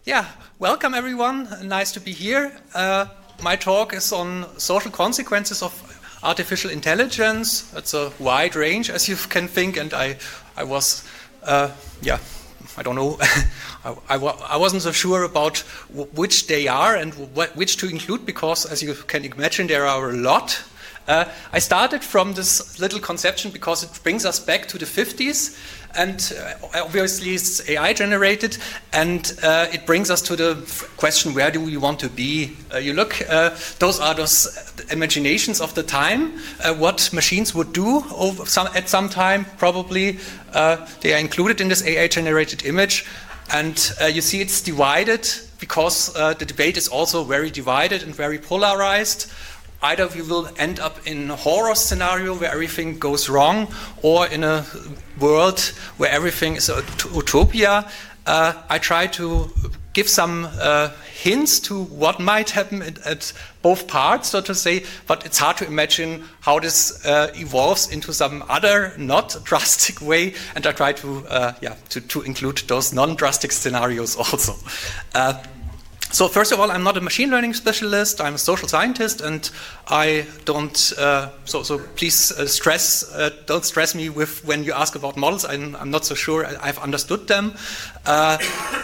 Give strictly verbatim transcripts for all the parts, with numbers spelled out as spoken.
Yeah, welcome everyone. Nice to be here. Uh, my talk is on social consequences of artificial intelligence. It's a wide range, as you can think, and I, I was, uh, yeah, I don't know. I, I, I wasn't so sure about w which they are and wh which to include, because, as you can imagine, there are a lot. Uh, I started from this little conception because it brings us back to the fifties, and uh, obviously it's A I generated, and uh, it brings us to the question, where do we want to be? Uh, you look, uh, those are those imaginations of the time, uh, what machines would do over some, at some time, probably. Uh, they are included in this A I generated image, and uh, you see it's divided because uh, the debate is also very divided and very polarized. Either we will end up in a horror scenario where everything goes wrong, or in a world where everything is a utopia. Uh, I try to give some uh, hints to what might happen at, at both parts, so to say, but it's hard to imagine how this uh, evolves into some other not drastic way, and I try to, uh, yeah, to, to include those non-drastic scenarios also. Uh, So first of all, I'm not a machine learning specialist. I'm a social scientist, and I don't. Uh, so, so please uh, stress. Uh, don't stress me with when you ask about models. I'm, I'm not so sure I've understood them. Uh,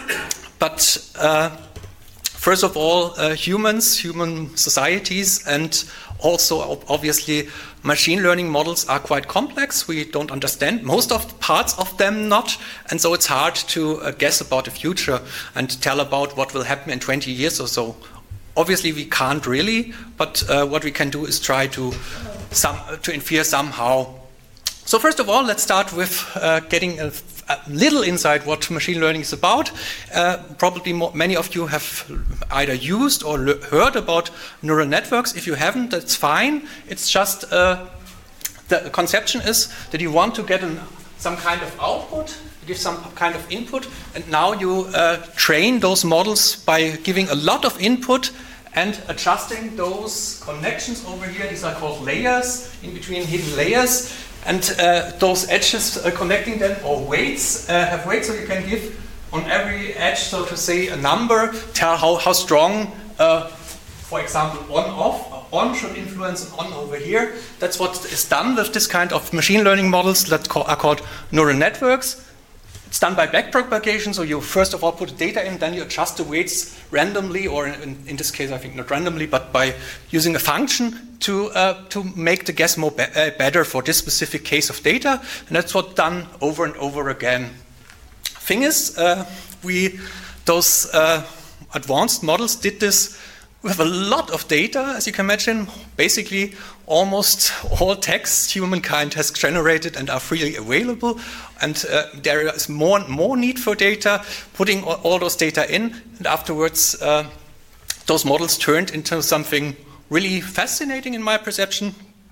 but uh, first of all, uh, humans, human societies, and also obviously machine learning models are quite complex. We don't understand most of the parts of them not, and so it's hard to uh, guess about the future and tell about what will happen in twenty years or so. Obviously we can't really, but uh, what we can do is try to, some, to infer somehow. So first of all, let's start with uh, getting a, a little insight what machine learning is about. Uh, probably more, many of you have either used or heard about neural networks. If you haven't, that's fine. It's just uh, the conception is that you want to get an, some kind of output, give some kind of input, and now you uh, train those models by giving a lot of input and adjusting those connections over here. These are called layers, in between hidden layers. And uh, those edges uh, connecting them, or weights, uh, have weights, so you can give on every edge, so to say, a number, tell how, how strong, uh, for example, on-off, on should influence an on over here. That's what is done with this kind of machine learning models that are called neural networks. It's done by backpropagation, so you first of all put the data in, then you adjust the weights randomly, or in, in this case I think not randomly, but by using a function to, uh, to make the guess more be uh, better for this specific case of data, and that's what's done over and over again. Thing is, uh, we, those uh, advanced models did this with a lot of data, as you can imagine. Basically, almost all texts humankind has generated and are freely available. And uh, there is more and more need for data, putting all, all those data in, and afterwards uh, those models turned into something really fascinating in my perception.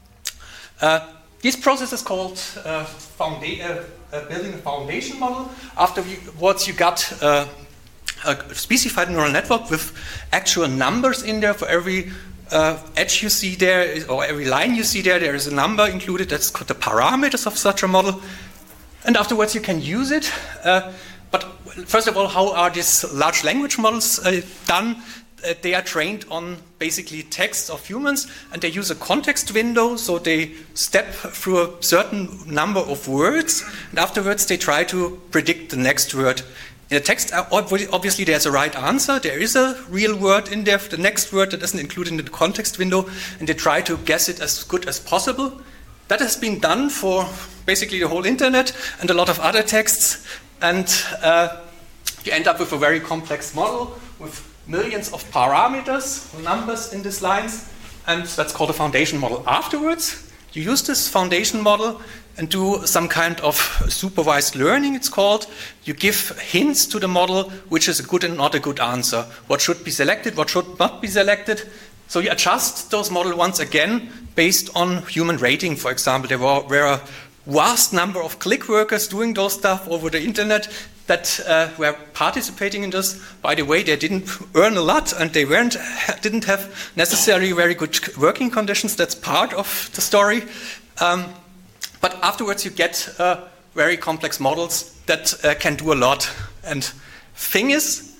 Uh, this process is called uh, founda uh, building a foundation model. Afterwards you got uh, a specified neural network with actual numbers in there. For every uh, edge you see there, or every line you see there, there is a number included. That's called the parameters of such a model. And afterwards you can use it. Uh, but first of all, how are these large language models uh, done? Uh, they are trained on basically text of humans, and they use a context window, so they step through a certain number of words, and afterwards they try to predict the next word. In the text, obviously there's a right answer. There is a real word in there, the next word that isn't included in the context window, and they try to guess it as good as possible. That has been done for basically the whole internet and a lot of other texts, and uh, you end up with a very complex model with millions of parameters, numbers in these lines, and that's called a foundation model. Afterwards, you use this foundation model and do some kind of supervised learning, it's called. You give hints to the model, which is a good and not a good answer. What should be selected, what should not be selected. So you adjust those models once again based on human rating, for example. There were, were a vast number of click workers doing those stuff over the internet that uh, were participating in this. By the way, they didn't earn a lot, and they weren't, didn't have necessarily very good working conditions. That's part of the story. Um, But afterwards you get uh, very complex models that uh, can do a lot. And thing is,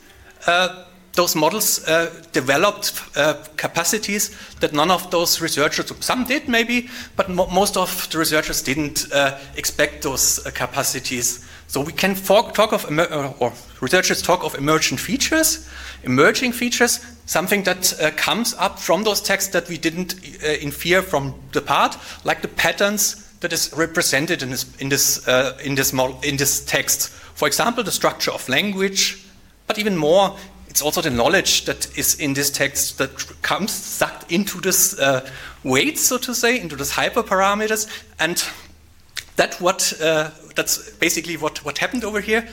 uh, those models uh, developed uh, capacities that none of those researchers, some did maybe, but mo most of the researchers didn't uh, expect those uh, capacities. So we can talk of, or researchers talk of emergent features, emerging features, something that uh, comes up from those texts that we didn't uh, infer from the part, like the patterns that is represented in this, in this, uh, in this, model, in this text. For example, the structure of language, but even more, it's also the knowledge that is in this text that comes sucked into this uh, weight, so to say, into this hyperparameters, and that what uh, that's basically what, what happened over here.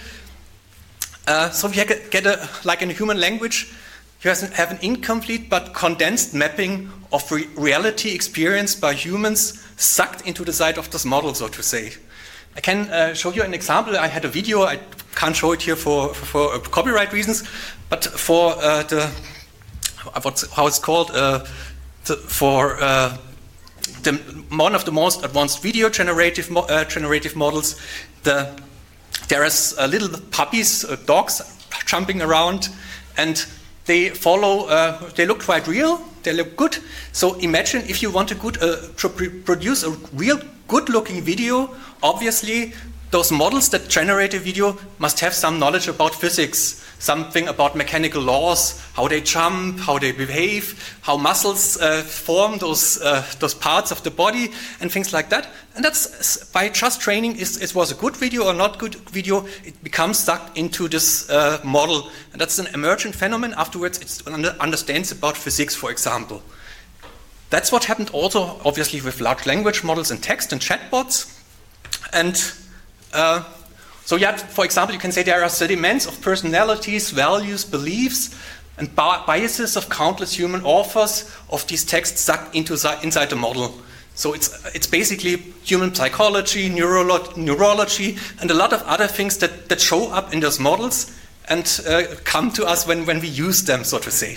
Uh, so we get, get a, like in a human language, you have an incomplete but condensed mapping of re reality experienced by humans sucked into the side of this model, so to say. I can uh, show you an example. I had a video. I can't show it here for, for, for copyright reasons, but for uh, the, what's, how it's called, uh, the, for uh, the, one of the most advanced video generative, mo uh, generative models, the, there is uh, little puppies, uh, dogs jumping around, and they follow, uh, they look quite real, they look good. So imagine if you want to good, uh, produce a real good-looking video, obviously those models that generate a video must have some knowledge about physics, something about mechanical laws, how they jump, how they behave, how muscles uh, form those, uh, those parts of the body, and things like that. And that's, by just training, is it was a good video or not good video, it becomes sucked into this uh, model. And that's an emergent phenomenon. Afterwards, it understands about physics, for example. That's what happened also, obviously, with large language models and text and chatbots. And uh, so, yeah, for example, you can say there are sediments of personalities, values, beliefs, and biases of countless human authors of these texts sucked into inside the model. So it's, it's basically human psychology, neurolo neurology, and a lot of other things that, that show up in those models and uh, come to us when, when we use them, so to say.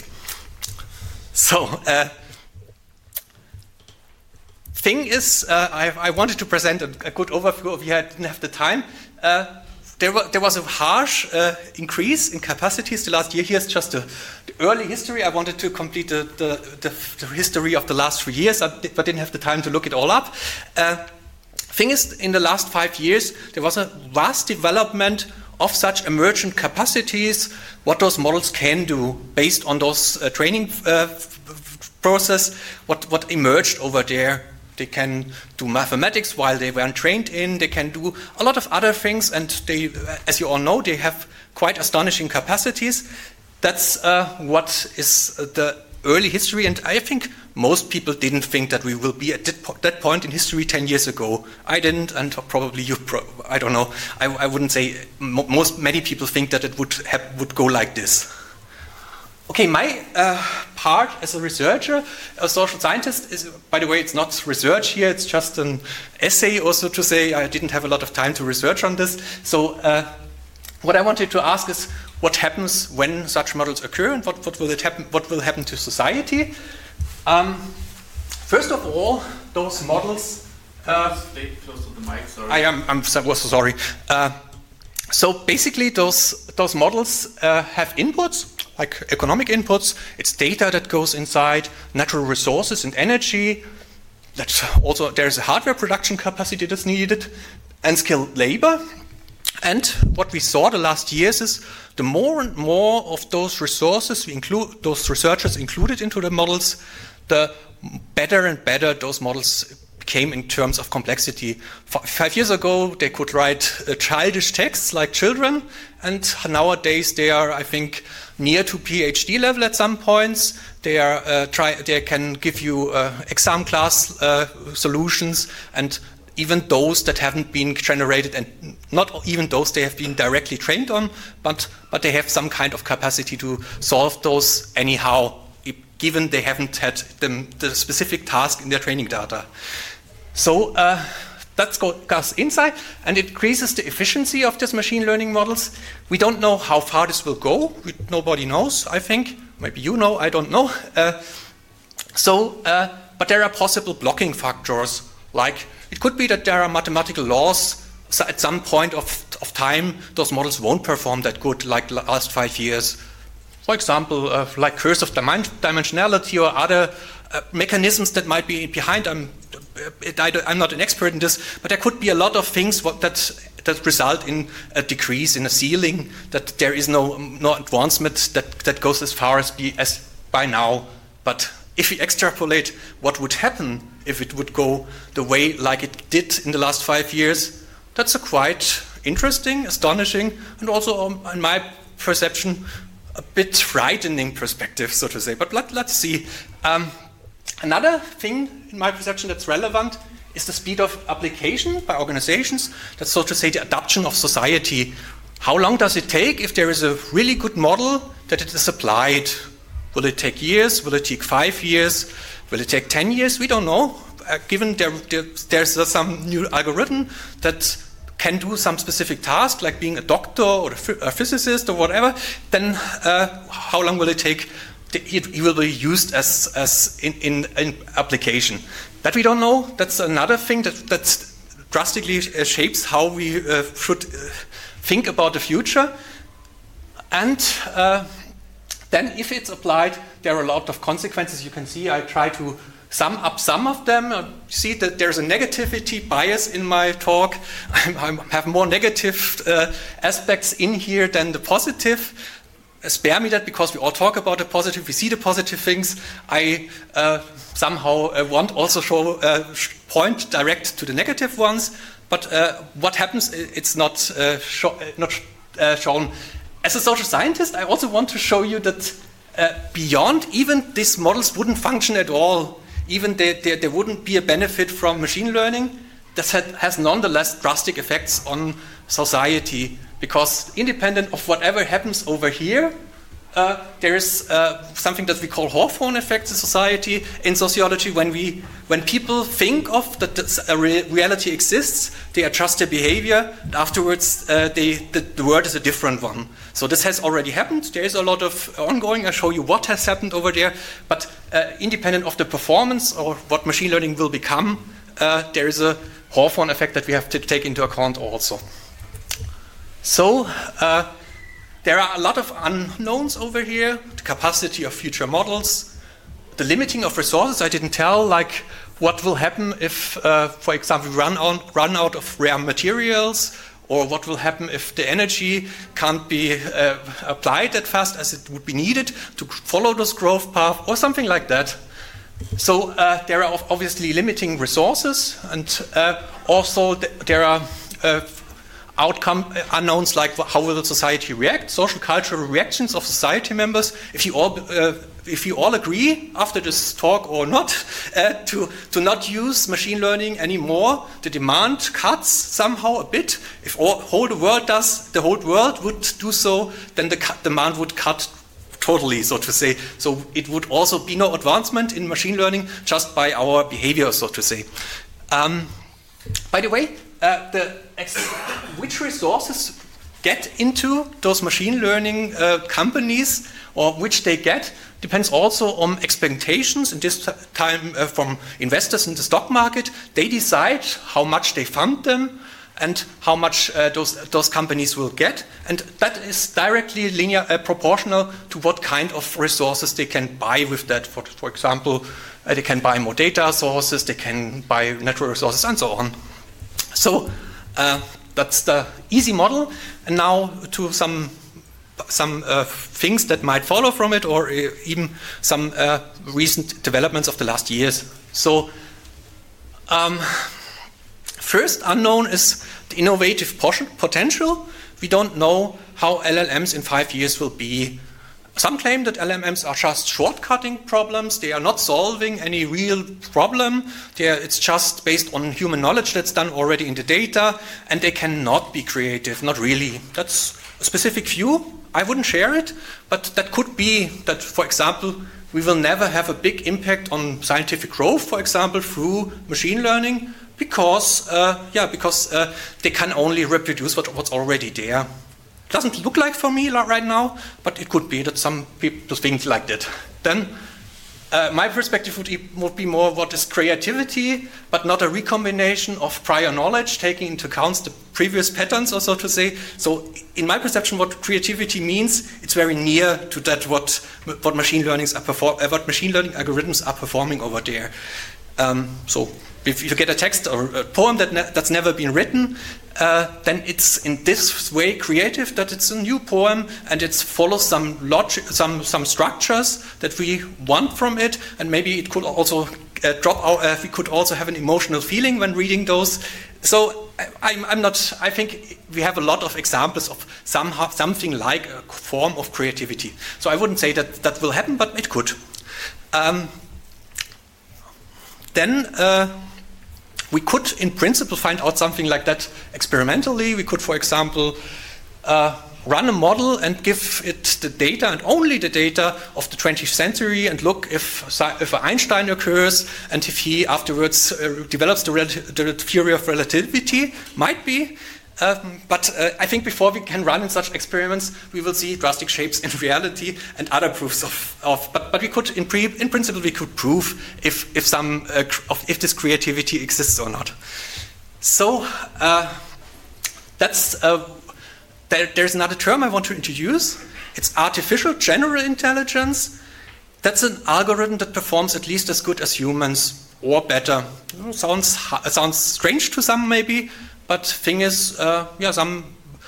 So, uh, thing is, uh, I, I wanted to present a, a good overview of, yeah, I didn't have the time. Uh, there, were, there was a harsh uh, increase in capacities the last year. Here's just the, the early history. I wanted to complete the, the, the, the history of the last three years, but didn't have the time to look it all up. Uh, thing is, in the last five years, there was a vast development of such emergent capacities, what those models can do based on those uh, training uh, process, what, what emerged over there. They can do mathematics while they weren't trained in. They can do a lot of other things, and they, as you all know, they have quite astonishing capacities. That's uh, what is the early history, and I think most people didn't think that we will be at that point in history ten years ago. I didn't, and probably you, pro I don't know. I, I wouldn't say, most, many people think that it would, have, would go like this. Okay, my uh, part as a researcher, a social scientist, is, by the way, it's not research here, it's just an essay also to say. I didn't have a lot of time to research on this. So uh, what I wanted to ask is what happens when such models occur, and what, what, will, it happen, what will happen to society. Um, first of all, those models... Uh, Stay close to the mic, sorry. I am I'm so, so sorry. Uh, so basically those, those models uh, have inputs, like economic inputs. It's data that goes inside, natural resources and energy. That's also, there's a hardware production capacity that's needed, and skilled labor. And what we saw the last years is the more and more of those resources we include, those researchers included into the models, the better and better those models became in terms of complexity. Five years ago, they could write uh, childish texts like children, and nowadays they are, I think, near to PhD level at some points. They are uh, try. They can give you uh, exam class uh, solutions, and even those that haven't been generated, and not even those they have been directly trained on, but but they have some kind of capacity to solve those anyhow, given they haven't had them, the specific task in their training data. So uh, that goes inside, and it increases the efficiency of these machine learning models. We don't know how far this will go. We, nobody knows, I think. Maybe you know, I don't know. Uh, so, uh, but there are possible blocking factors, like it could be that there are mathematical laws, so at some point of, of time, those models won't perform that good like last five years. for example, uh, like curse of dimensionality or other uh, mechanisms that might be behind. I'm, I'm not an expert in this, but there could be a lot of things what, that that result in a decrease in a ceiling, that there is no no advancement that, that goes as far as, be, as by now. But if we extrapolate what would happen if it would go the way like it did in the last five years, that's a quite interesting, astonishing, and also, um, in my perception, a bit frightening perspective, so to say. But let, let's see. Um, another thing, in my perception, that's relevant is the speed of application by organizations. That's, so to say, the adoption of society. How long does it take if there is a really good model that it is applied? Will it take years? Will it take five years? Will it take ten years? We don't know. Uh, given there, there, there's uh, some new algorithm that can do some specific task, like being a doctor or a, a physicist or whatever, then uh, how long will it take? It, it will be used as, as in, in, in application. That we don't know. That's another thing that, that drastically uh, shapes how we uh, should uh, think about the future. And uh, then if it's applied, there are a lot of consequences. You can see I try to sum up some of them. You see that there's a negativity bias in my talk. I have more negative uh, aspects in here than the positive. Uh, spare me that, because we all talk about the positive. We see the positive things. I uh, somehow uh, want also show uh, point direct to the negative ones. But uh, what happens? It's not uh, show, not uh, shown. As a social scientist, I also want to show you that uh, beyond even these models wouldn't function at all. Even there, there, there wouldn't be a benefit from machine learning. That has nonetheless drastic effects on society, because independent of whatever happens over here, uh, there is uh, something that we call Hawthorne effect in society, in sociology. When we, when people think of that a re reality exists, they adjust their behavior. And afterwards, uh, they, the, the world is a different one. So this has already happened. There is a lot of ongoing. I'll show you what has happened over there. But uh, independent of the performance or what machine learning will become, uh, there is a Hawthorne effect that we have to take into account also. So uh, there are a lot of unknowns over here. The capacity of future models, the limiting of resources. I didn't tell, like what will happen if, uh, for example, we run out, run out of rare materials, or what will happen if the energy can't be uh, applied that fast as it would be needed to follow this growth path, or something like that. So uh, there are obviously limiting resources, and uh, also th there are uh, outcome unknowns, like how will society react, social cultural reactions of society members. If you all, uh, if you all agree after this talk or not, uh, to, to not use machine learning anymore, the demand cuts somehow a bit. If all whole the world does, the whole world would do so, then the demand would cut totally, so to say. So it would also be no advancement in machine learning just by our behavior, so to say. Um, by the way, uh, the which resources get into those machine learning uh, companies, or which they get, depends also on expectations, in this time uh, from investors in the stock market. They decide how much they fund them and how much uh, those, those companies will get. And that is directly linear, uh, proportional to what kind of resources they can buy with that. For, for example, uh, they can buy more data sources, they can buy natural resources, and so on. So uh, that's the easy model. And now to some some uh, things that might follow from it, or uh, even some uh, recent developments of the last years. So um, first unknown is the innovative potential. We don't know how L L Ms in five years will be. Some claim that L L Ms are just shortcutting problems. They are not solving any real problem. They are, it's just based on human knowledge that's done already in the data, and they cannot be creative, not really. That's a specific view. I wouldn't share it, but that could be that, for example, we will never have a big impact on scientific growth, for example, through machine learning, because, uh, yeah, because uh, they can only reproduce what, what's already there. Doesn't look like for me right now, but it could be that some people think like that. Then uh, my perspective would, e- would be more what is creativity, but not a recombination of prior knowledge, taking into account the previous patterns, or so to say. So, in my perception, what creativity means, it's very near to that what what machine learnings are perform, uh, what machine learning algorithms are performing over there. Um, so, if you get a text or a poem that ne- that's never been written, uh, then it's in this way creative that it's a new poem and it follows some logic, some some structures that we want from it, and maybe it could also uh, drop out. Uh, we could also have an emotional feeling when reading those. So I, I'm, I'm not. I think we have a lot of examples of somehow something like a form of creativity. So I wouldn't say that that will happen, but it could. Um, then. Uh, We could, in principle, find out something like that experimentally. We could, for example, uh, run a model and give it the data, and only the data of the twentieth century, and look if, if Einstein occurs, and if he afterwards uh, develops the, the theory of relativity. Might be. Um, but uh, I think before we can run in such experiments, we will see drastic shapes in reality and other proofs of. of but, but we could, in, pre, in principle, we could prove if if some uh, of, if this creativity exists or not. So uh, that's uh, there, there's another term I want to introduce. It's artificial general intelligence. That's an algorithm that performs at least as good as humans or better. Sounds sounds strange to some, maybe. But thing is, uh, yeah, some,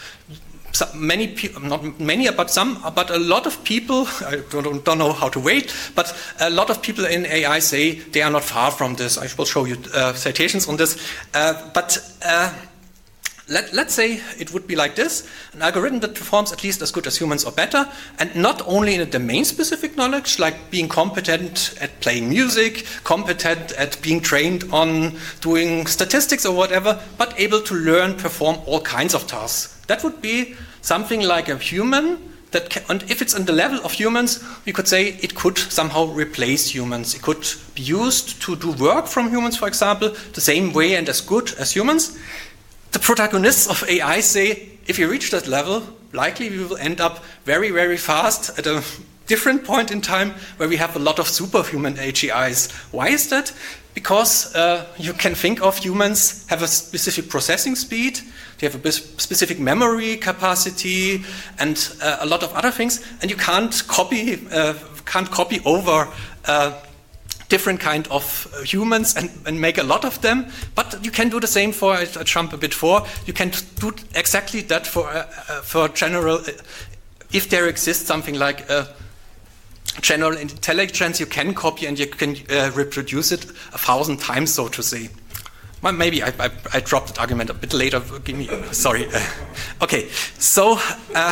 some many people, not many, but some, but a lot of people, I don't, don't know how to wait, but a lot of people in A I say they are not far from this. I will show you uh, citations on this. Uh, but uh, let, let's say it would be like this, an algorithm that performs at least as good as humans or better, and not only in a domain-specific knowledge, like being competent at playing music, competent at being trained on doing statistics or whatever, but able to learn, perform all kinds of tasks. That would be something like a human, that can, and if it's on the level of humans, we could say it could somehow replace humans. It could be used to do work from humans, for example, the same way and as good as humans. The protagonists of A I say, if you reach that level, likely we will end up very, very fast at a different point in time where we have a lot of superhuman A G Is. Why is that? Because uh, you can think of humans have a specific processing speed, they have a specific memory capacity, and uh, a lot of other things, and you can't copy, uh, can't copy over uh, different kind of humans and, and make a lot of them, but you can do the same for, I jump a bit for, you can do exactly that for, uh, uh, for general, uh, if there exists something like a general intelligence, you can copy and you can uh, reproduce it a thousand times, so to say. Well, maybe I, I, I dropped that argument a bit later, give me, sorry. Uh, okay, so, uh,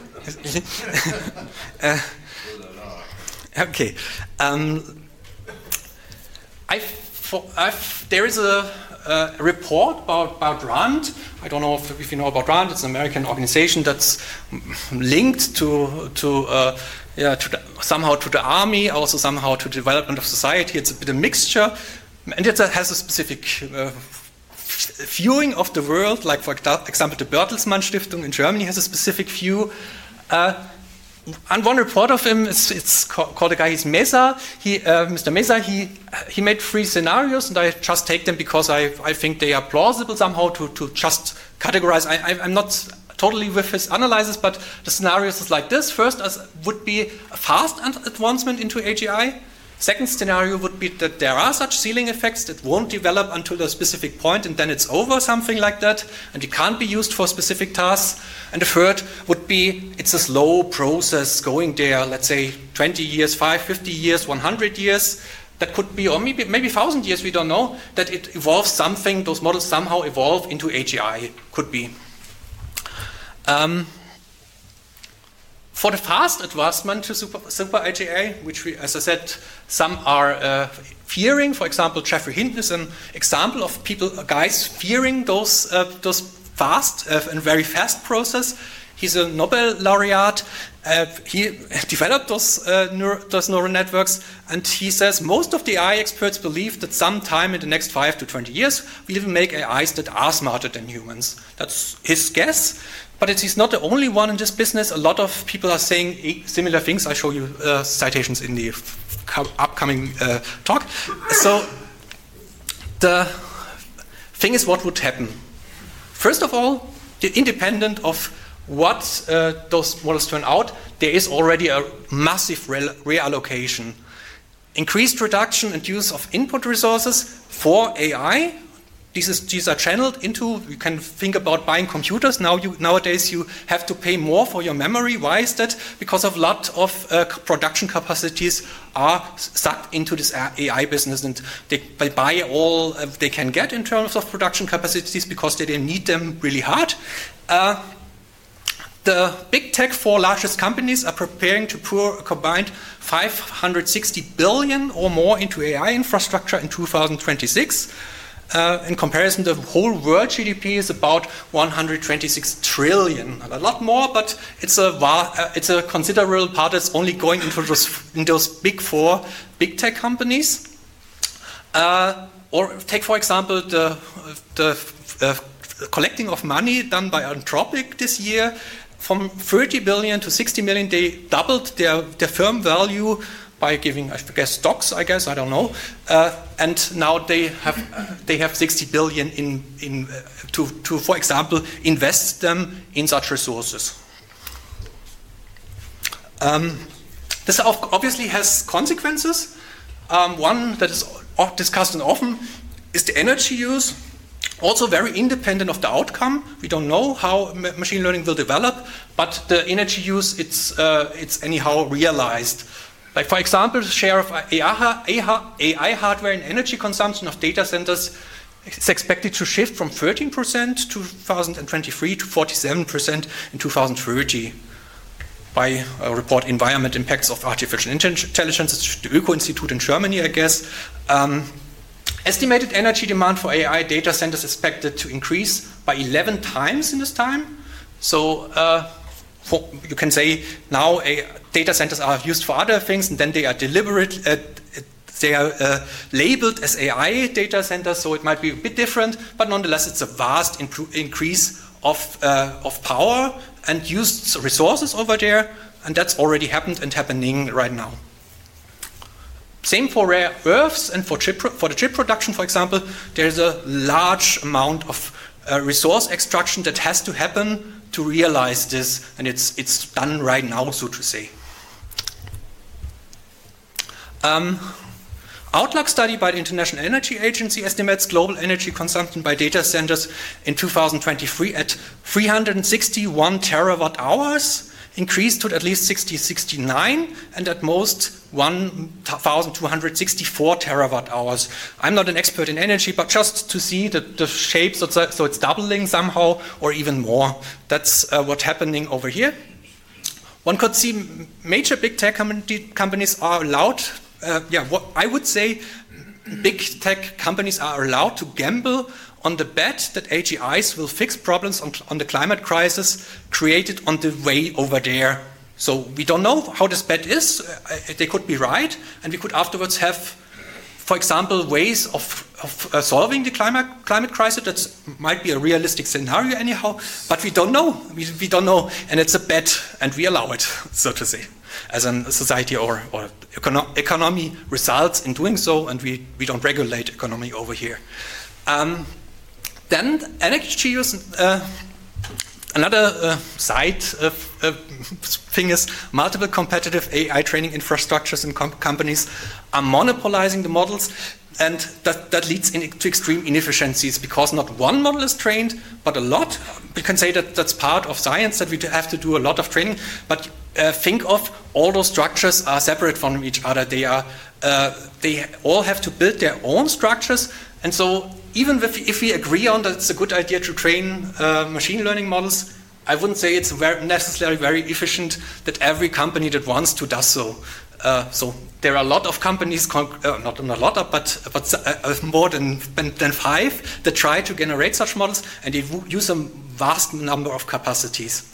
uh, okay. Um, I've, for, I've, there is a, a report about, about RAND. I don't know if, if you know about RAND. It's an American organization that's linked to to uh, yeah to the, somehow to the army, also somehow to the development of society. It's a bit of a mixture, and it has a specific uh, viewing of the world. Like for example, the Bertelsmann Stiftung in Germany has a specific view. Uh, And one report of him is it's called a guy. He's Mesa. He, uh, Mister Mesa. He he made three scenarios, and I just take them because I I think they are plausible somehow to to just categorize. I, I I'm not totally with his analysis, but the scenarios is like this. First, as would be a fast advancement into A G I. Second scenario would be that there are such ceiling effects that won't develop until a specific point, and then it's over, something like that, and it can't be used for specific tasks. And the third would be it's a slow process going there, let's say twenty years, five, fifty years, one hundred years. That could be, or maybe maybe one thousand years, we don't know, that it evolves something, those models somehow evolve into A G I, could be. Um, For the fast advancement to super, super A G I, which we, as I said, some are uh, fearing. For example, Geoffrey Hinton is an example of people, guys fearing those uh, those fast uh, and very fast process. He's a Nobel laureate. Uh, he developed those uh, neuro, those neural networks, and he says most of the A I experts believe that sometime in the next five to twenty years we will make A Is that are smarter than humans. That's his guess. But it is not the only one in this business. A lot of people are saying similar things. I show you uh, citations in the upcoming uh, talk. So the thing is, what would happen? First of all, independent of what uh, those models turn out, there is already a massive re reallocation. Increased reduction and use of input resources for A I. These, is, these are channeled into, you can think about buying computers. Now you, nowadays you have to pay more for your memory. Why is that? Because a lot of uh, production capacities are sucked into this A I business, and they, they buy all uh, they can get in terms of production capacities because they, they need them really hard. Uh, The big tech four largest companies are preparing to pour a combined five hundred sixty billion or more into A I infrastructure in two thousand twenty-six. Uh, in comparison, the whole world G D P is about one hundred twenty-six trillion. A lot more, but it's a uh, it's a considerable part that's only going into those in those big four big tech companies. Uh, or take, for example, the the uh, collecting of money done by Anthropic this year. From thirty billion to sixty million, they doubled their, their firm value by giving, I guess, stocks, I guess, I don't know. Uh, and now they have uh, they have sixty billion in, in uh, to, to, for example, invest them in such resources. Um, this obviously has consequences. Um, one that is discussed often is the energy use. Also very independent of the outcome. We don't know how machine learning will develop, but the energy use, it's, uh, it's anyhow realized. Like, for example, the share of A I hardware in energy consumption of data centers is expected to shift from thirteen percent in two thousand twenty-three to forty-seven percent in two thousand thirty. By a report, Environment Impacts of Artificial Intelligence, it's the Öko-Institut in Germany, I guess. Um, Estimated energy demand for A I data centers is expected to increase by eleven times in this time. So uh, for, you can say now a, data centers are used for other things, and then they are deliberate. Uh, they are uh, labeled as A I data centers, so it might be a bit different, but nonetheless, it's a vast increase of uh, of power and used resources over there, and that's already happened and happening right now. Same for rare earths and for, chip, for the chip production, for example, there's a large amount of uh, resource extraction that has to happen to realize this, and it's, it's done right now, so to say. Um, Outlook study by the International Energy Agency estimates global energy consumption by data centers in two thousand twenty-three at three hundred sixty-one terawatt hours. Increased to at least sixty, sixty-nine, and at most one thousand two hundred sixty-four terawatt hours. I'm not an expert in energy, but just to see the, the shapes, so it's, so it's doubling somehow, or even more. That's uh, what's happening over here. One could see major big tech com companies are allowed, uh, yeah, what I would say big tech companies are allowed to gamble on the bet that A G Is will fix problems on, on the climate crisis created on the way over there. So we don't know how this bet is. Uh, they could be right, and we could afterwards have, for example, ways of, of uh, solving the climate, climate crisis. That might be a realistic scenario anyhow, but we don't know. We, we don't know, and it's a bet, and we allow it, so to say, as a society, or, or econo economy results in doing so, and we, we don't regulate economy over here. Um, Then energy use, uh, another uh, side uh, uh, thing is multiple competitive A I training infrastructures and com companies are monopolizing the models, and that, that leads in, to extreme inefficiencies because not one model is trained, but a lot. We can say that that's part of science, that we have to do a lot of training, but uh, think of all those structures are separate from each other. They, are, uh, they all have to build their own structures, and so even if, if we agree on that it's a good idea to train uh, machine learning models, I wouldn't say it's very necessarily very efficient that every company that wants to does so. Uh, so there are a lot of companies, uh, not, not a lot of, but, but uh, more than, than five that try to generate such models, and they use a vast number of capacities.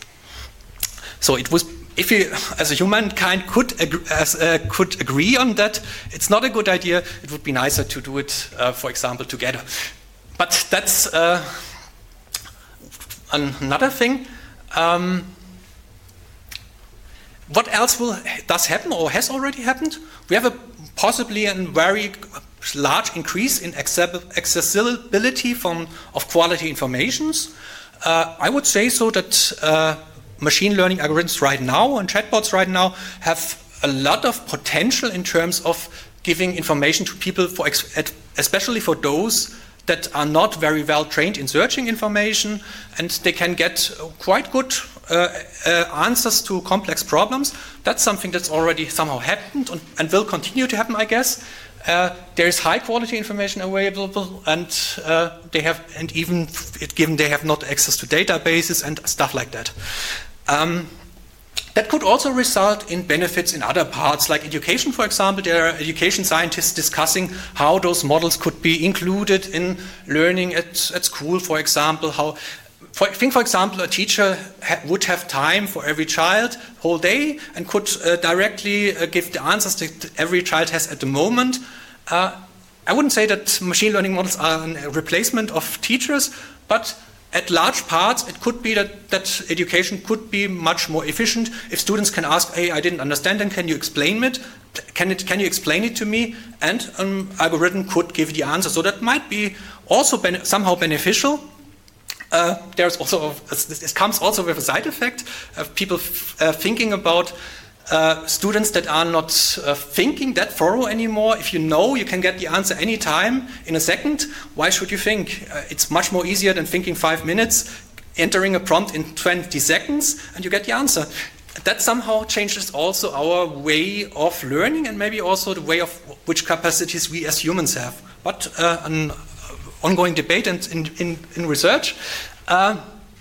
So it was, if you, as a humankind, could agree, as, uh, could agree on that, it's not a good idea. It would be nicer to do it, uh, for example, together. But that's uh, another thing. Um, what else will does happen or has already happened? We have a possibly a very large increase in accessibility from, of quality informations. Uh, I would say so that uh, machine learning algorithms right now and chatbots right now have a lot of potential in terms of giving information to people, for ex especially for those that are not very well trained in searching information, and they can get quite good uh, uh, answers to complex problems. That's something that's already somehow happened and, and will continue to happen, I guess. Uh, there is high quality information available, and uh, they have, and even it, given they have not access to databases and stuff like that. Um, That could also result in benefits in other parts, like education, for example. There are education scientists discussing how those models could be included in learning at, at school, for example. How, for, think, for example, a teacher ha would have time for every child whole day and could uh, directly uh, give the answers that every child has at the moment. Uh, I wouldn't say that machine learning models are a replacement of teachers, but at large parts, it could be that, that education could be much more efficient if students can ask, hey, I didn't understand, and can you explain it? Can, it, can you explain it to me? And an algorithm could give the answer. So that might be also bene somehow beneficial. Uh, there's also, a, it comes also with a side effect of people f uh, thinking about Uh, students that are not uh, thinking that thorough anymore. If you know you can get the answer anytime in a second, why should you think? Uh, it's much more easier than thinking five minutes, entering a prompt in twenty seconds, and you get the answer. That somehow changes also our way of learning, and maybe also the way of which capacities we as humans have. But uh, an ongoing debate in, in, in, in research. Uh,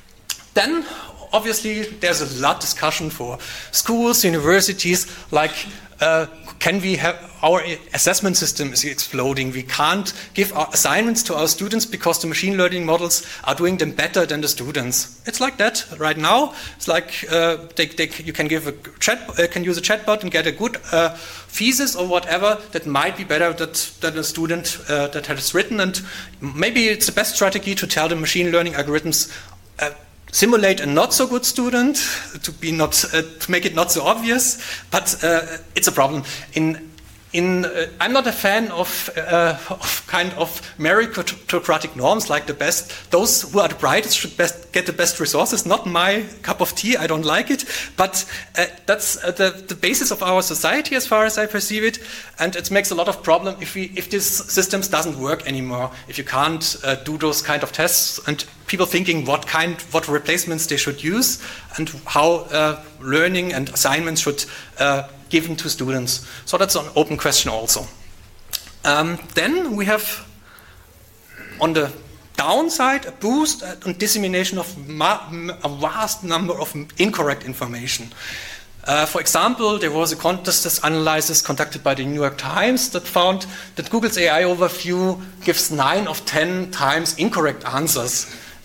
then, obviously, there's a lot of discussion for schools, universities, like uh, can we have, our assessment system is exploding. We can't give our assignments to our students because the machine learning models are doing them better than the students. It's like that right now. It's like uh, they, they, you can give a chat, uh, can use a chatbot and get a good uh, thesis or whatever that might be better that, than a student uh, that has written. And maybe it's the best strategy to tell the machine learning algorithms uh, simulate a not so good student to be not uh, to make it not so obvious, but uh, it's a problem. In in uh, I'm not a fan of, uh, of kind of meritocratic norms like the best. Those who are the brightest should best get the best resources. Not my cup of tea. I don't like it, but uh, that's uh, the the basis of our society as far as I perceive it, and it makes a lot of problem if we if this systems doesn't work anymore. If you can't uh, do those kind of tests and people thinking what kind, what replacements they should use, and how uh, learning and assignments should uh, given to students. So that's an open question also. Um, then we have on the downside a boost and dissemination of a vast number of incorrect information. Uh, for example, there was a contest analysis conducted by the New York Times that found that Google's A I overview gives nine of ten times incorrect answers.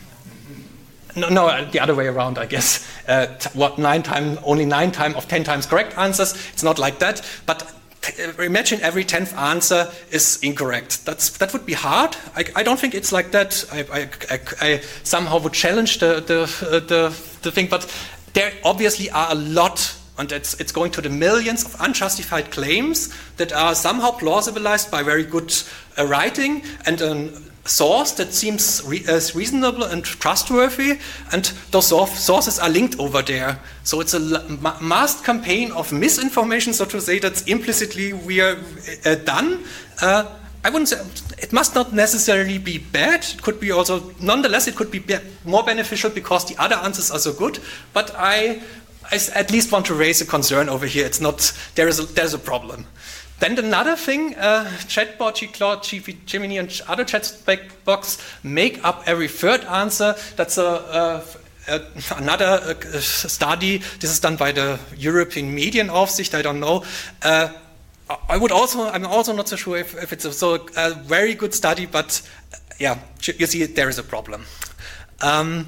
No, no, the other way around, I guess. Uh, what nine time, only nine time of ten times correct answers. It's not like that. But imagine every tenth answer is incorrect. That's that would be hard. I, I don't think it's like that. I, I, I, I somehow would challenge the the, uh, the the thing. But there obviously are a lot, and it's it's going to the millions of unjustified claims that are somehow plausibilized by very good uh, writing and um, source that seems re as reasonable and trustworthy, and those sources are linked over there. So it's a ma mass campaign of misinformation, so to say, that's implicitly we are uh, done. Uh, I wouldn't say, it must not necessarily be bad. It could be also, nonetheless, it could be, be more beneficial because the other answers are so good, but I, I at least want to raise a concern over here. It's not, there is a, there's a problem. Then another thing, uh, Chatbot, Claude, Gemini, and other chatbots make up every third answer. That's a, a, a, another uh, study. This is done by the European Medienaufsicht. I don't know. Uh, I would also, I'm also not so sure if, if it's a, so a very good study, but uh, yeah, you see, there is a problem. Um,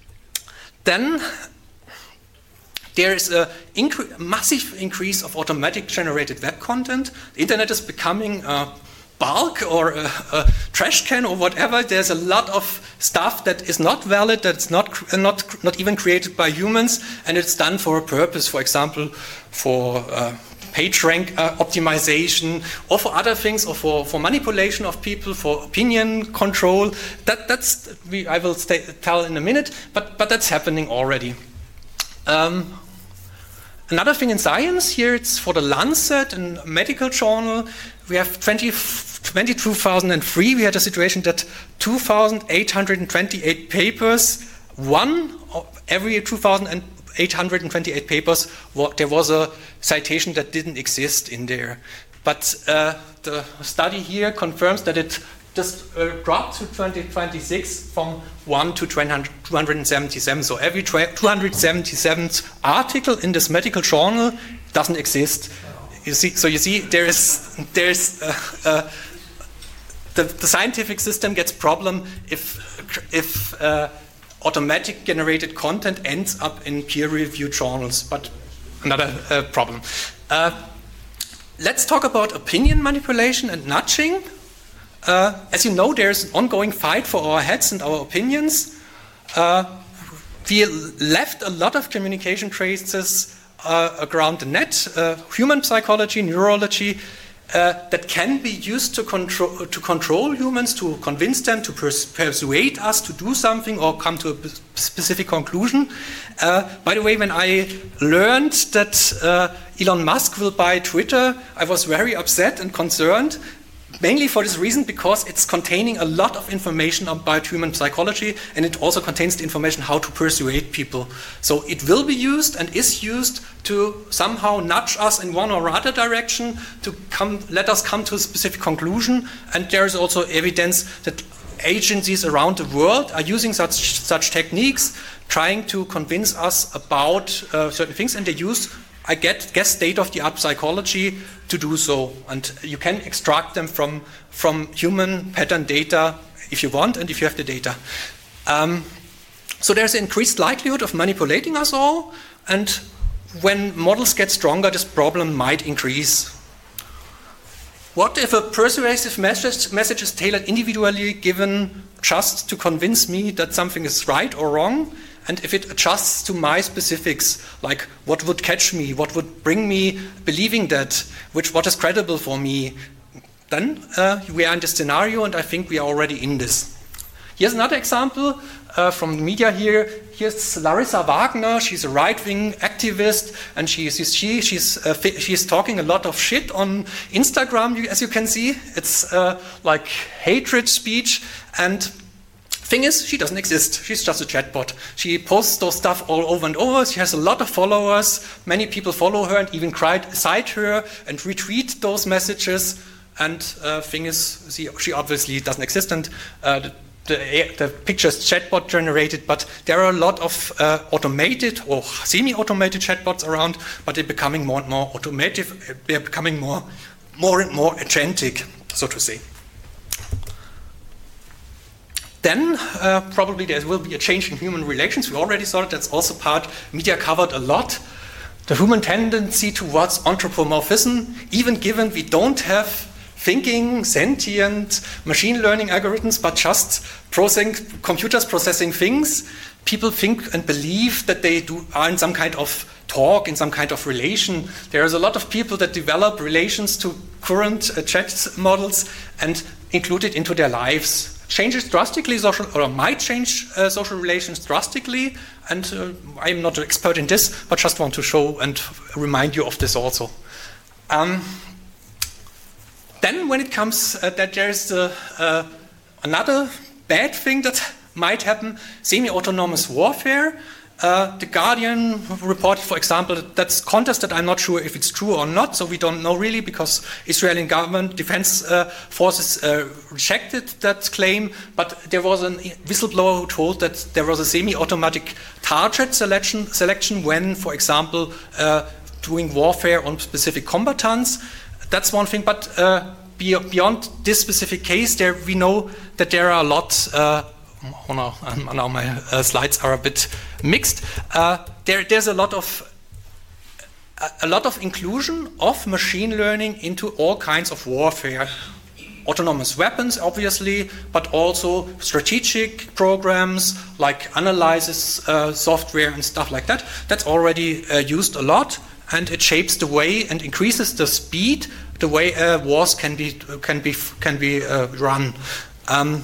then. There is a incre massive increase of automatic generated web content. The internet is becoming a bulk or a, a trash can or whatever. There's a lot of stuff that is not valid, that's not, not, not even created by humans, and it's done for a purpose, for example, for uh, page rank uh, optimization, or for other things, or for, for manipulation of people, for opinion control. That, that's, we, I will stay, tell in a minute, but, but that's happening already. Um, another thing in science, here it's for the Lancet, a medical journal. We have twenty, two thousand three, we had a situation that two thousand eight hundred twenty-eight papers, one every two thousand eight hundred twenty-eight papers, there was a citation that didn't exist in there. But uh, the study here confirms that it just uh, dropped to twenty twenty-six from one to two hundred seventy-seven. So every two hundred seventy-seventh article in this medical journal doesn't exist. You see, so you see, there is there's uh, uh, the, the scientific system gets problem if if uh, automatic generated content ends up in peer-reviewed journals, but another uh, problem. Uh, let's talk about opinion manipulation and nudging. Uh, as you know, there's an ongoing fight for our heads and our opinions. Uh, we left a lot of communication traces uh, around the net, uh, human psychology, neurology, uh, that can be used to control, to control humans, to convince them, to pers persuade us to do something or come to a specific conclusion. Uh, by the way, when I learned that uh, Elon Musk will buy Twitter, I was very upset and concerned. Mainly for this reason, because it's containing a lot of information about human psychology, and it also contains the information how to persuade people. So it will be used and is used to somehow nudge us in one or other direction, to come, let us come to a specific conclusion. And there is also evidence that agencies around the world are using such, such techniques, trying to convince us about uh, certain things, and they use, I get, guess, state-of-the-art psychology to do so. And you can extract them from, from human pattern data if you want and if you have the data. Um, so there's an increased likelihood of manipulating us all, and when models get stronger, this problem might increase. What if a persuasive message, message is tailored individually, given just to convince me that something is right or wrong? And if it adjusts to my specifics, like what would catch me, what would bring me believing that, which what is credible for me, then uh, we are in this scenario, and I think we are already in this. Here's another example uh, from the media here. Here's Larissa Wagner. She's a right-wing activist, and she's she she's uh, she's talking a lot of shit on Instagram, as you can see. It's uh, like hatred speech, and thing is, she doesn't exist. She's just a chatbot. She posts those stuff all over and over. She has a lot of followers. Many people follow her and even cite her and retweet those messages. And uh, thing is, she, she obviously doesn't exist. And uh, the, the, the picture is chatbot generated, but there are a lot of uh, automated or semi-automated chatbots around, but they're becoming more and more automated. They're becoming more, more and more agentic, so to say. Then uh, probably there will be a change in human relations. We already saw it. That's also part media covered a lot. The human tendency towards anthropomorphism, even given we don't have thinking, sentient, machine learning algorithms, but just processing, computers processing things. People think and believe that they do, are in some kind of talk, in some kind of relation. There's a lot of people that develop relations to current uh, chat models and include it into their lives. Changes drastically social, or might change uh, social relations drastically, and uh, I'm not an expert in this, but just want to show and remind you of this also. Um, then when it comes uh, that there's uh, uh, another bad thing that might happen, semi-autonomous warfare. Uh, the Guardian reported, for example, that that's contested. I'm not sure if it's true or not, so we don't know really, because Israeli government defense uh, forces uh, rejected that claim. But there was a whistleblower who told that there was a semi-automatic target selection, selection when, for example, uh, doing warfare on specific combatants. That's one thing. But uh, beyond this specific case, there we know that there are a lot. Uh, Oh no, um, now my uh, slides are a bit mixed. Uh, there, there's a lot of a, a lot of inclusion of machine learning into all kinds of warfare. Autonomous weapons, obviously, but also strategic programs like analysis uh, software and stuff like that. That's already uh, used a lot. and it shapes the way and increases the speed the way uh, wars can be can be can be uh, run. Um,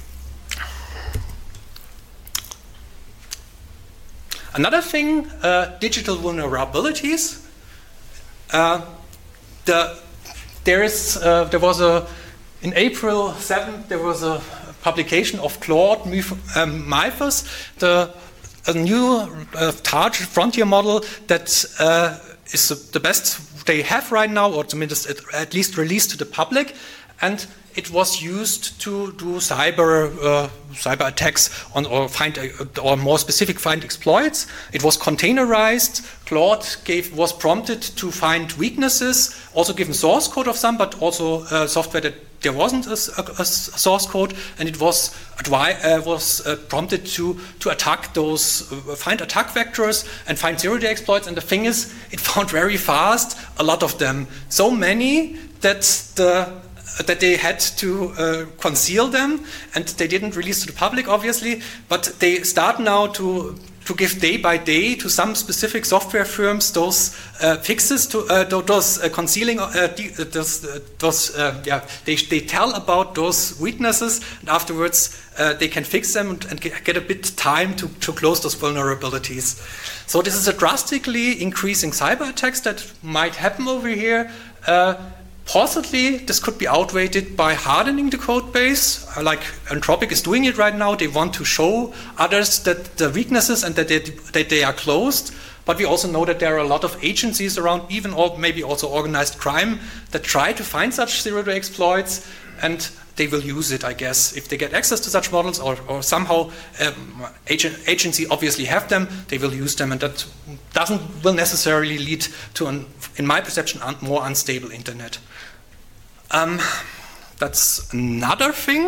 another thing, uh, digital vulnerabilities. Uh, the there is uh, there was a in April seventh there was a publication of Claude Mythos, the a new uh, large frontier model that uh, is the best they have right now, or at least released to the public, and it was used to do cyber uh, cyber attacks on, or find uh, or more specific find exploits. It was containerized. Claude gave was prompted to find weaknesses, also given source code of some, but also uh, software that there wasn't a, a, a source code, and it was uh, was uh, prompted to to attack those uh, find attack vectors and find zero-day exploits. And the thing is, it found very fast a lot of them, so many that the that they had to uh, conceal them, and they didn't release to the public, obviously, but they start now to to give day by day to some specific software firms those uh, fixes to uh, those uh, concealing uh, those, uh, those uh, yeah they, they tell about those weaknesses, and afterwards uh, they can fix them and, and get a bit time to, to close those vulnerabilities. So this is a drastically increasing cyber attacks that might happen over here. Uh, Possibly, this could be outweighed by hardening the code base, like Anthropic is doing it right now. They want to show others that the weaknesses and that they, that they are closed. But we also know that there are a lot of agencies around, even or maybe also organized crime, that try to find such zero-day exploits, and they will use it, I guess, if they get access to such models, or, or somehow um, agent, agency obviously have them, they will use them, and that doesn't will necessarily lead to, an, in my perception, un, more unstable internet. Um, that's another thing.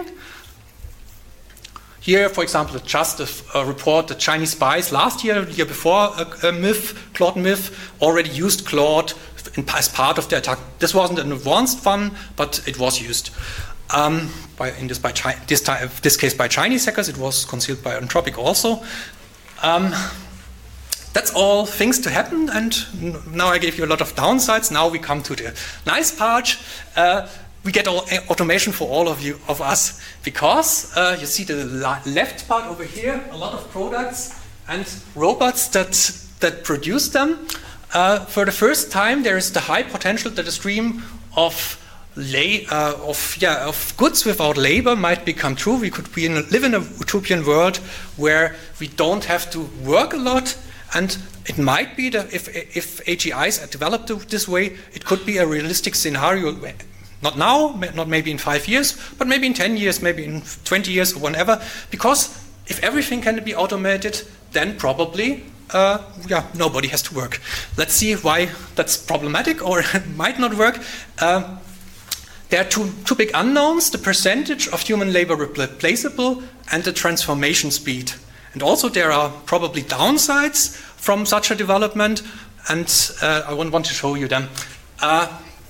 Here, for example, just a, a report, the Chinese spies last year, the year before, a, a myth, Claude Myth, already used Claude in, as part of the attack. This wasn't an advanced one, but it was used. Um, by, in this, by Chi this, time, this case by Chinese hackers, it was concealed by Anthropic also. Um, that's all things to happen, and now I gave you a lot of downsides. Now we come to the nice part. Uh, we get all automation for all of you, of us, because uh, you see the left part over here, a lot of products and robots that, that produce them. Uh, for the first time, there is the high potential that a stream of Lay, uh, of yeah of goods without labor might become true. We could be in a, live in a utopian world where we don't have to work a lot, and it might be that if if A G Is are developed this way, it could be a realistic scenario. Not now, not maybe in five years, but maybe in ten years, maybe in twenty years, or whenever. Because if everything can be automated, then probably uh, yeah nobody has to work. Let's see why that's problematic or might not work. Uh, There are two, two big unknowns, the percentage of human labor replaceable and the transformation speed. And also there are probably downsides from such a development, and uh, I want to show you them. Uh,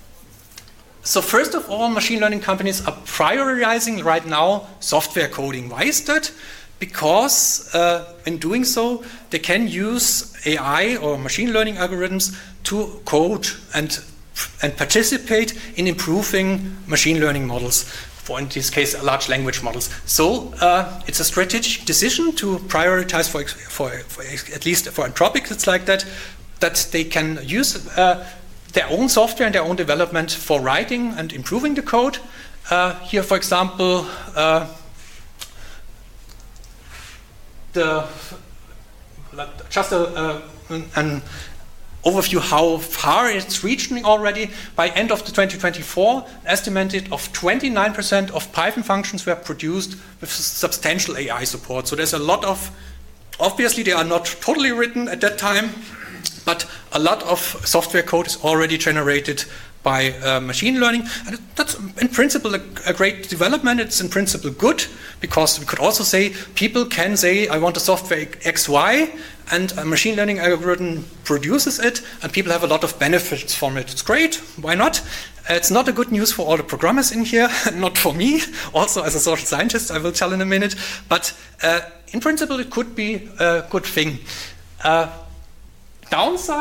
so first of all, machine learning companies are prioritizing right now software coding. Why is that? Because uh, in doing so, they can use A I or machine learning algorithms to code and and participate in improving machine learning models, for in this case, large language models. So uh, it's a strategic decision to prioritize, for, for, for at least for Anthropic, it's like that, that they can use uh, their own software and their own development for writing and improving the code. Uh, here, for example, uh, the just a, uh, an overview how far it's reaching already. By end of the twenty twenty-four, an estimated of twenty-nine percent of Python functions were produced with substantial A I support. So there's a lot of, obviously they are not totally written at that time, but a lot of software code is already generated by uh, machine learning. And that's in principle a, a great development. It's in principle good, because we could also say people can say, I want a software X Y, and a machine learning algorithm produces it, and people have a lot of benefits from it. It's great, why not? It's not a good news for all the programmers in here, not for me, also as a social scientist, I will tell in a minute, but uh, in principle it could be a good thing. Uh, downside,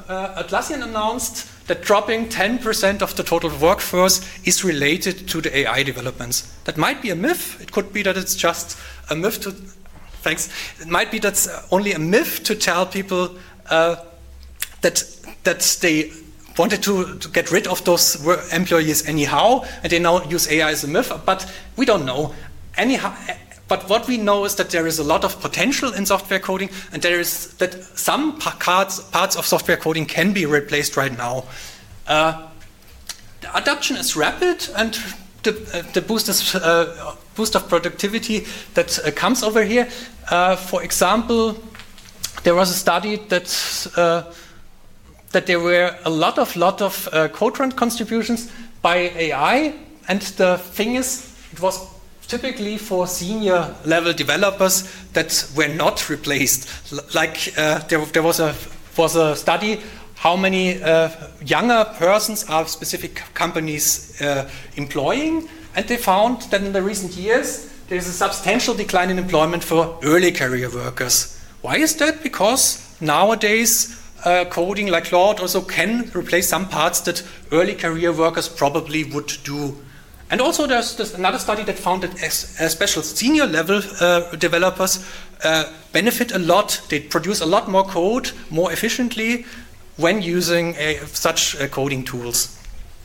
uh, Atlassian announced that dropping ten percent of the total workforce is related to the A I developments. That might be a myth. It could be that it's just a myth to, thanks. It might be that's only a myth to tell people uh, that, that they wanted to, to get rid of those employees anyhow, and they now use A I as a myth, but we don't know. Anyhow, but what we know is that there is a lot of potential in software coding, and there is that some parts, parts of software coding can be replaced right now. Uh, the adoption is rapid, and the, uh, the boost, is, uh, boost of productivity that uh, comes over here. Uh, for example, there was a study that uh, that there were a lot of lot of uh, code run contributions by A I, and the thing is, it was typically for senior level developers that were not replaced. L like uh, there, there was a was a study how many uh, younger persons are specific companies uh, employing, and they found that in the recent years there is a substantial decline in employment for early career workers. Why is that? Because nowadays uh, coding like Claude also can replace some parts that early career workers probably would do. And also there's, there's another study that found that especially senior level uh, developers uh, benefit a lot. They produce a lot more code more efficiently when using uh, such uh, coding tools.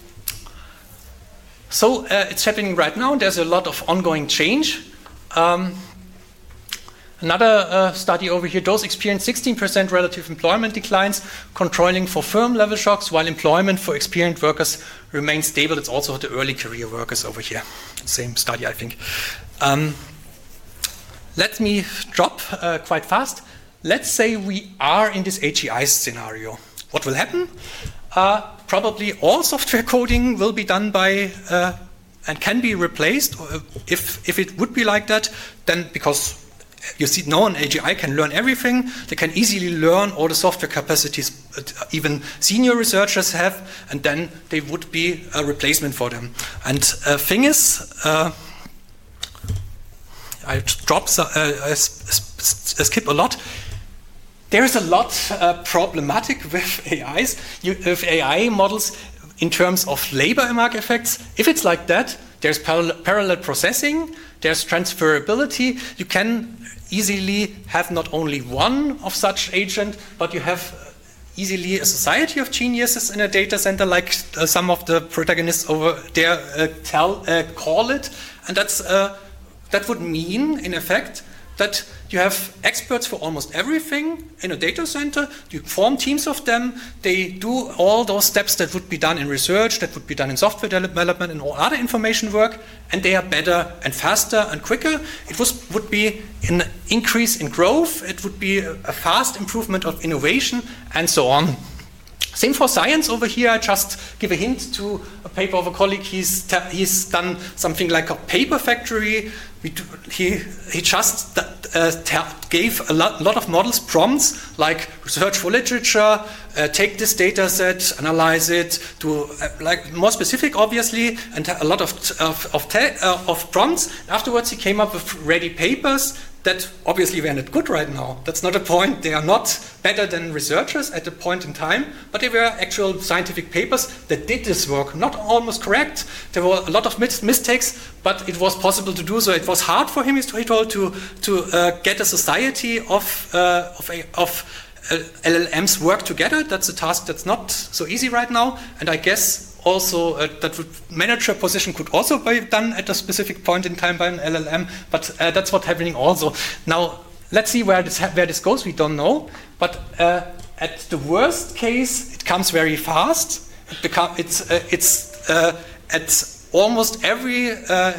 So uh, it's happening right now. There's a lot of ongoing change. Um, Another uh, study over here, those experience sixteen percent relative employment declines, controlling for firm-level shocks, while employment for experienced workers remains stable. It's also the early career workers over here. Same study, I think. Um, let me drop uh, quite fast. Let's say we are in this A G I scenario. What will happen? Uh, probably all software coding will be done by uh, and can be replaced. If, if it would be like that, then because you see, no one A G I can learn everything. They can easily learn all the software capacities even senior researchers have, and then they would be a replacement for them. And uh, thing is, uh, I drop, uh, I skip a lot. There is a lot uh, problematic with A Is, you, with A I models in terms of labor mark effects. If it's like that, there's parallel, parallel processing, there's transferability. You can easily have not only one of such agent, but you have easily a society of geniuses in a data center, like uh, some of the protagonists over there uh, tell, uh, call it. And that's, uh, that would mean, in effect, that you have experts for almost everything in a data center. You form teams of them. They do all those steps that would be done in research, that would be done in software development and all other information work, and they are better and faster and quicker. It was, would be an increase in growth. It would be a, a fast improvement of innovation, and so on. Same for science over here. I just give a hint to a paper of a colleague. He's, he's done something like a paper factory. We do, he, he just uh, gave a lot, lot of models prompts like search for literature, uh, take this data set, analyze it, do uh, like more specific obviously, and a lot of, of, of, uh, of prompts. Afterwards he came up with ready papers that obviously were not good right now. That's not a point. They are not better than researchers at a point in time, but they were actual scientific papers that did this work. Not almost correct. There were a lot of mis mistakes, but it was possible to do so. It was hard for him, he told, to, to uh, get a society of, uh, of, a, of uh, L L Ms work together. That's a task that's not so easy right now, and I guess also uh, that manager position could also be done at a specific point in time by an L L M, but uh, that's what's happening also. Now, let's see where this, where this goes. We don't know, but uh, at the worst case, it comes very fast. It become, it's uh, it's uh, at almost every uh,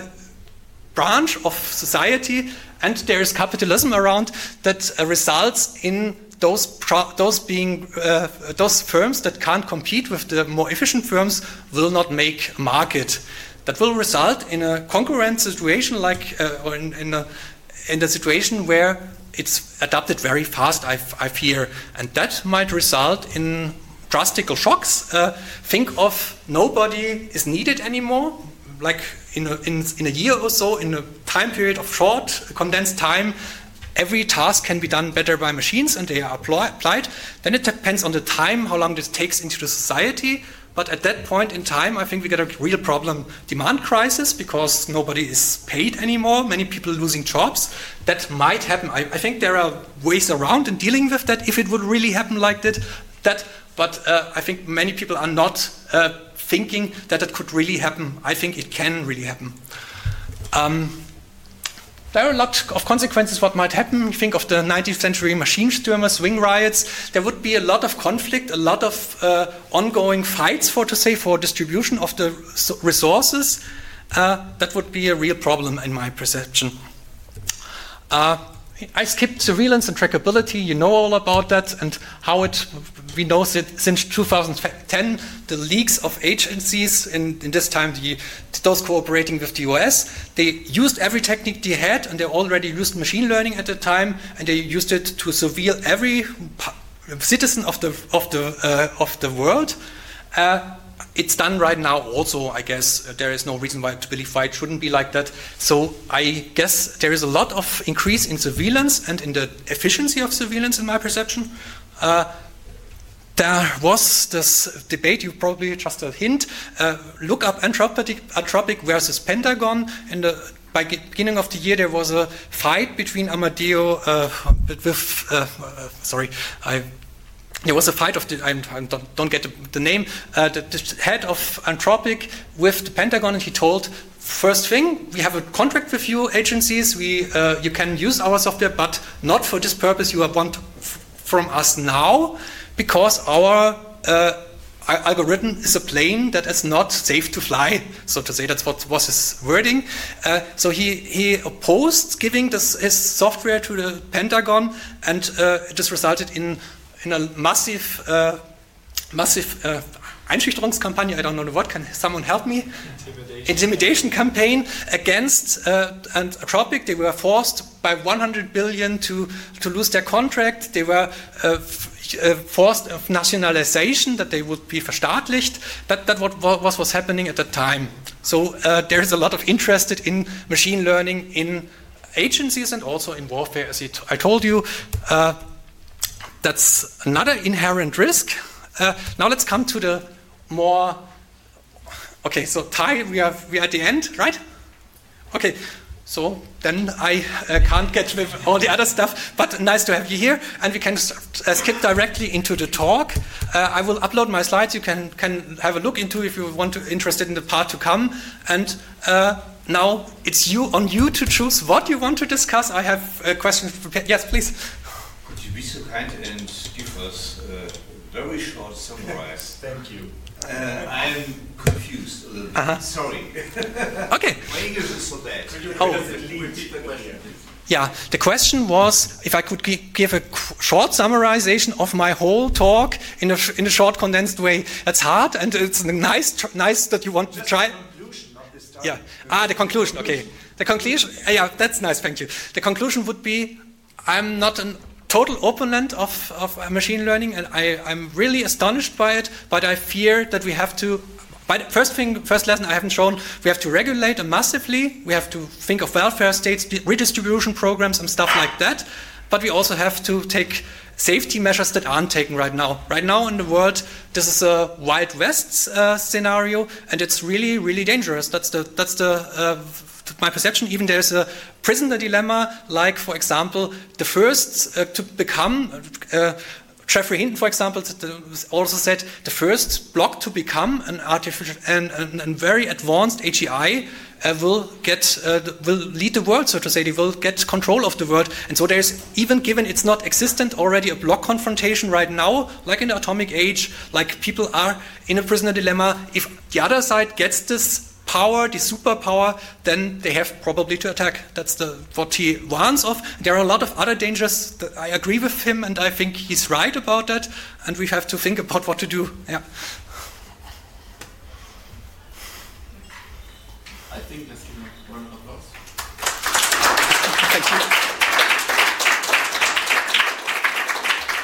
branch of society, and there is capitalism around that uh, results in Those, pro those being uh, those firms that can't compete with the more efficient firms will not make a market. That will result in a concurrent situation, like uh, or in, in a in a situation where it's adapted very fast. I, I fear, and that might result in drastic shocks. Uh, think of nobody is needed anymore. Like in a, in in a year or so, in a time period of short condensed time. every task can be done better by machines and they are apply, applied. Then it depends on the time, how long this takes into the society. But at that point in time, I think we get a real problem, demand crisis, because nobody is paid anymore. Many people losing jobs. That might happen. I, I think there are ways around in dealing with that if it would really happen like that. that but uh, I think many people are not uh, thinking that it could really happen. I think it can really happen. Um, There are a lot of consequences what might happen. Think of the nineteenth century machine stürmer, swing riots. There would be a lot of conflict, a lot of uh, ongoing fights, for to say, for distribution of the resources. Uh, that would be a real problem in my perception. Uh, I skipped surveillance and trackability. You know all about that and how it. We know that since two thousand ten, the leaks of agencies, in, in this time the, those cooperating with the U S, they used every technique they had, and they already used machine learning at the time, and they used it to surveil every citizen of the of the uh, of the world. Uh, It's done right now also, I guess. Uh, there is no reason why to believe why it shouldn't be like that. So I guess there is a lot of increase in surveillance and in the efficiency of surveillance in my perception. Uh, there was this debate, you probably just a hint, uh, look up Anthropic, Anthropic versus Pentagon. In the by beginning of the year there was a fight between Amadeo uh, with, uh, uh, sorry, I There was a fight of the, I don't, don't get the, the name, uh, the, the head of Anthropic with the Pentagon, and he told, first thing, we have a contract with you agencies, we, uh, you can use our software, but not for this purpose you want from us now, because our uh, algorithm is a plane that is not safe to fly, so to say. That's what was his wording. Uh, so he, he opposed giving this, his software to the Pentagon, and uh, this resulted in in a massive, uh, massive uh, Einschüchterungskampagne, I don't know the word, can someone help me? Intimidation, Intimidation campaign against uh, Anthropic. They were forced by one hundred billion to, to lose their contract. They were uh, uh, forced of nationalization, that they would be verstaatlicht. That, that what was, was happening at the time. So uh, there is a lot of interest in machine learning in agencies and also in warfare, as I told you. Uh, That's another inherent risk. Uh, now let's come to the more. Okay, so Ty, we are we are at the end, right? Okay, so then I uh, can't get with all the other stuff. But nice to have you here, and we can uh, skip directly into the talk. Uh, I will upload my slides. You can can have a look into if you want to interested in the part to come. And uh, now it's you on you to choose what you want to discuss. I have uh, questions prepared. Yes, please. Could you be so kind and give us a very short summarize? Thank you. Uh, I'm confused a little bit. Uh-huh. Sorry. Okay. My English is so bad. Could you Oh. repeat the question? Yeah, the question was if I could gi give a short summarization of my whole talk in a, in a short, condensed way. That's hard, and it's nice, tr nice that you want to try. Conclusion, not the start. Yeah. Ah, the conclusion. Okay. The conclusion. Uh, yeah, that's nice. Thank you. The conclusion would be, I'm not an total opponent of, of machine learning, and I, I'm really astonished by it, but I fear that we have to, by the first thing, first lesson I haven't shown, we have to regulate massively, we have to think of welfare states, redistribution programs and stuff like that, but we also have to take safety measures that aren't taken right now. Right now in the world, this is a Wild West uh, scenario, and it's really, really dangerous. That's the, that's the uh, my perception. Even there's a prisoner dilemma, like, for example, the first uh, to become, uh, Jeffrey Hinton, for example, also said the first block to become an artificial and, and, and very advanced A G I uh, will get uh, will lead the world, so to say. They will get control of the world, and so there's, even given it's not existent already, a block confrontation right now, like in the atomic age, like people are in a prisoner dilemma. If the other side gets this power, the superpower, then they have probably to attack. That's the what he warns of. There are a lot of other dangers that I agree with him, and I think he's right about that, and we have to think about what to do. Yeah. I think let's give him a round of applause. Thank you.